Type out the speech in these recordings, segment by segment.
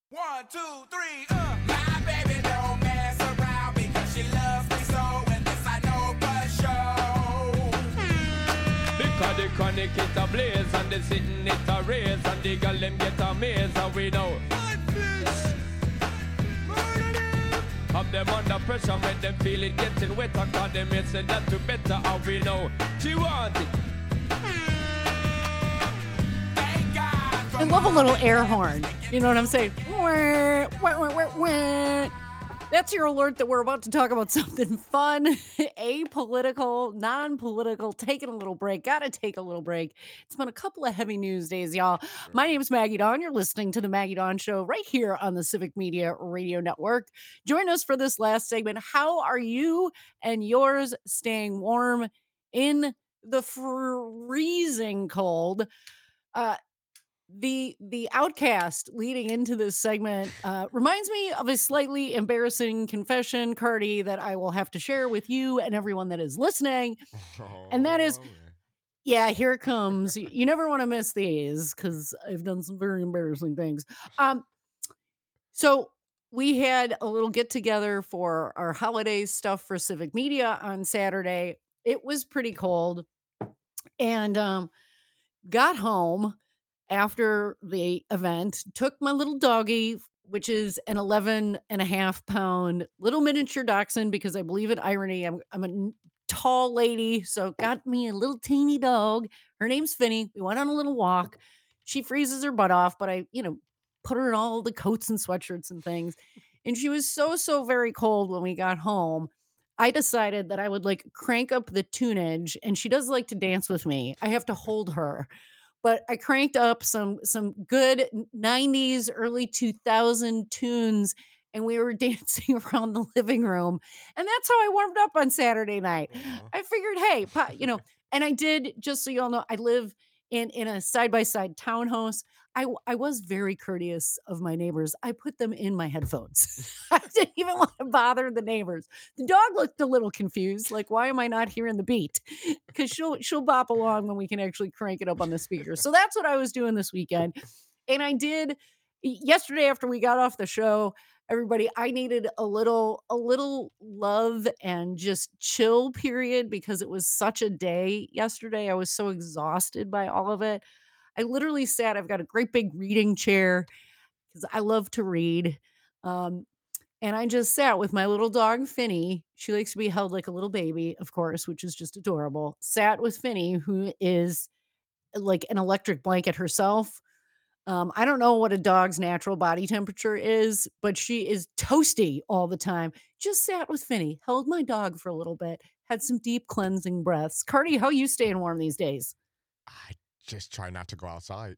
One, two, three, My baby don't mess around because she loves me so, and this I know for sure. Because the chronic it a blaze and the sitting it a raise and the girl them get amazed and we know have them under pressure when them feel it getting wetter cause them may say that to better and we know she want it. Thank God for I love a little air horn. You know what I'm saying? Wah, wah, wah, wah, wah. That's your alert that we're about to talk about something fun, apolitical, non-political, taking a little break. Gotta take a little break. It's been a couple of heavy news days, y'all. My name is Maggie Dawn. You're listening to the Maggie Dawn Show right here on the Civic Media Radio Network. Join us for this last segment. How are you and yours staying warm in the freezing cold? The outcast leading into this segment reminds me of a slightly embarrassing confession, Cardi, that I will have to share with you and everyone that is listening. And that is, yeah, here it comes. You never want to miss these because I've done some very embarrassing things. So we had a little get together for our holiday stuff for Civic Media on Saturday. It was pretty cold, and got home after the event, took my little doggy, which is an 11.5 pound little miniature dachshund, because I believe in irony. I'm a tall lady, so got me a little teeny dog. Her name's Finny. We went on a little walk. She freezes her butt off, but I, put her in all the coats and sweatshirts and things. And she was so very cold when we got home. I decided that I would like crank up the tunage, and she does like to dance with me. I have to hold her, but I cranked up some good 90s, early 2000 tunes, and we were dancing around the living room. And that's how I warmed up on Saturday night. I figured, hey, and I did, just so y'all know, I live in a side-by-side townhouse. I was very courteous of my neighbors. I put them in my headphones. I didn't even want to bother the neighbors. The dog looked a little confused, like, why am I not hearing the beat? Because she'll bop along when we can actually crank it up on the speaker. So that's what I was doing this weekend. And I did yesterday after we got off the show. Everybody, I needed a little love and just chill period because it was such a day yesterday. I was so exhausted by all of it. I literally sat, I've got a great big reading chair because I love to read. Um, and I just sat with my little dog, Finny. She likes to be held like a little baby, of course, which is just adorable. Sat with Finny, who is like an electric blanket herself. I don't know what a dog's natural body temperature is, but she is toasty all the time. Just sat with Finny, held my dog for a little bit, had some deep cleansing breaths. Cardi, how you staying warm these days? I just try not to go outside.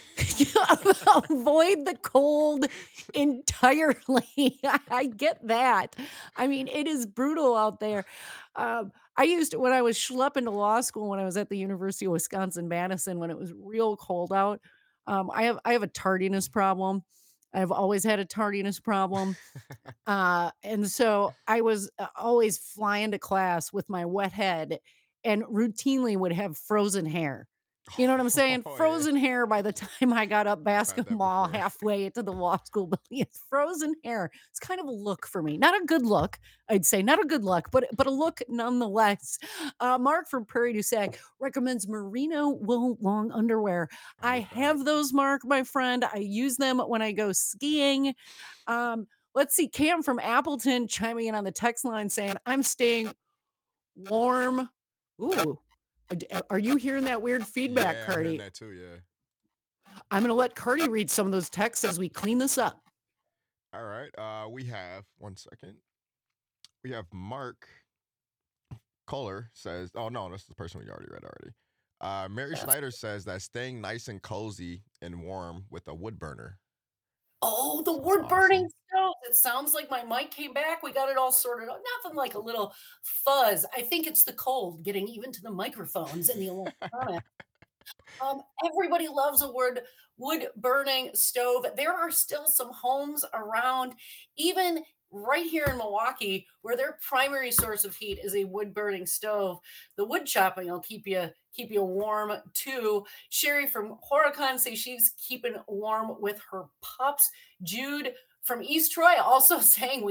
Avoid the cold entirely. I get that. I mean, it is brutal out there. I used to, when I was schlepping to law school, when I was at the University of Wisconsin-Madison, when it was real cold out. I have a tardiness problem. I've always had a tardiness problem. And so I was always flying to class with my wet head and routinely would have frozen hair. You know what I'm saying? Oh, yeah. Frozen hair by the time I got up I've had that basketball before. halfway into the law school building. It's frozen hair. It's kind of a look for me. Not a good look, I'd say. Not a good look, but a look nonetheless. Mark from Prairie du Sac recommends merino wool long underwear. I get that. have those, Mark, my friend. I use them when I go skiing. Let's see. Cam from Appleton chiming in on the text line saying, I'm staying warm. Ooh. Are you hearing that weird feedback, Yeah, I'm hearing Cardi? that too, yeah. I'm going to let Cardi read some of those texts as we clean this up. All right. We have 1 second. We have Mark Kohler says, oh no, this is the person we already read already. Mary Schneider says that staying nice and cozy and warm with a wood burner. Oh, the Sounds wood burning awesome. stove. It sounds like my mic came back. We got it all sorted out. Nothing like a little fuzz. I think it's the cold getting even to the microphones and the electronics. Everybody loves a wood burning stove. There are still some homes around, even right here in Milwaukee, where their primary source of heat is a wood burning stove. The wood chopping will keep you warm too. Sherry from Horicon says she's keeping warm with her pups. Jude from East Troy also saying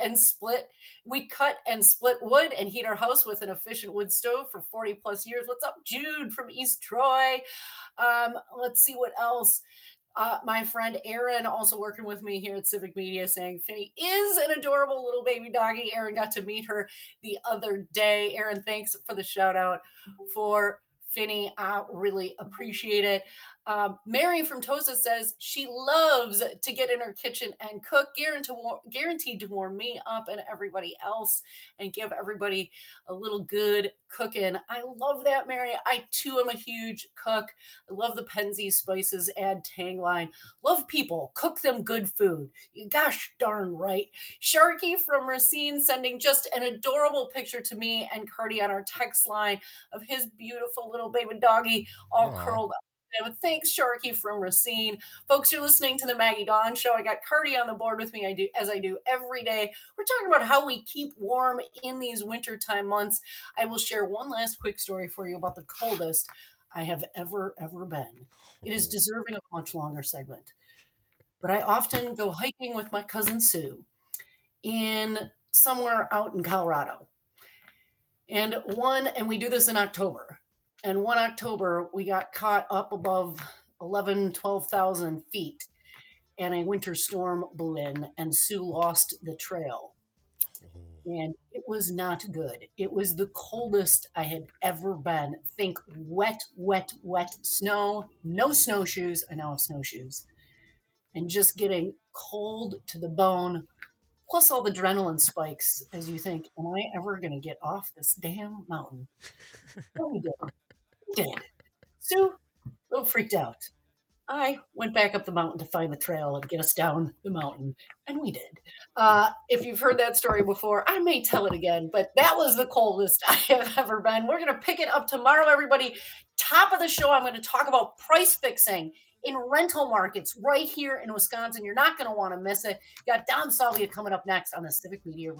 we cut and split wood and heat our house with an efficient wood stove for 40 plus years. What's up, Jude from East Troy? Let's see what else. My friend Erin, also working with me here at Civic Media, saying Finny is an adorable little baby doggy. Erin got to meet her the other day. Erin, thanks for the shout out for Finny. I really appreciate it. Mary from Tosa says she loves to get in her kitchen and cook, guaranteed to warm me up and everybody else and give everybody a little good cooking. I love that, Mary. I too am a huge cook. I love the Penzeys Spices ad tang line. Love people, cook them good food. Gosh darn right. Sharky from Racine sending just an adorable picture to me and Cardi on our text line of his beautiful little baby doggy all Aw. curled up. Thanks, Sharky from Racine. Folks, you're listening to the Maggie Dawn Show. I got Cardi on the board with me. I do every day. We're talking about how we keep warm in these wintertime months. I will share one last quick story for you about the coldest I have ever been. It is deserving of a much longer segment. But I often go hiking with my cousin Sue in somewhere out in Colorado. And we do this in October. And one October, we got caught up above 12,000 feet, and a winter storm blew in, and Sue lost the trail. And it was not good. It was the coldest I had ever been. Think wet, wet, wet snow, no snowshoes. I now have snowshoes. And just getting cold to the bone, plus all the adrenaline spikes as you think, am I ever going to get off this damn mountain? Well, we did. We did. Sue, a little freaked out. I went back up the mountain to find the trail and get us down the mountain, and we did. If you've heard that story before, I may tell it again, but that was the coldest I have ever been. We're going to pick it up tomorrow, everybody. Top of the show, I'm going to talk about price fixing in rental markets right here in Wisconsin. You're not going to want to miss it. Got Don Salvia coming up next on the Civic Media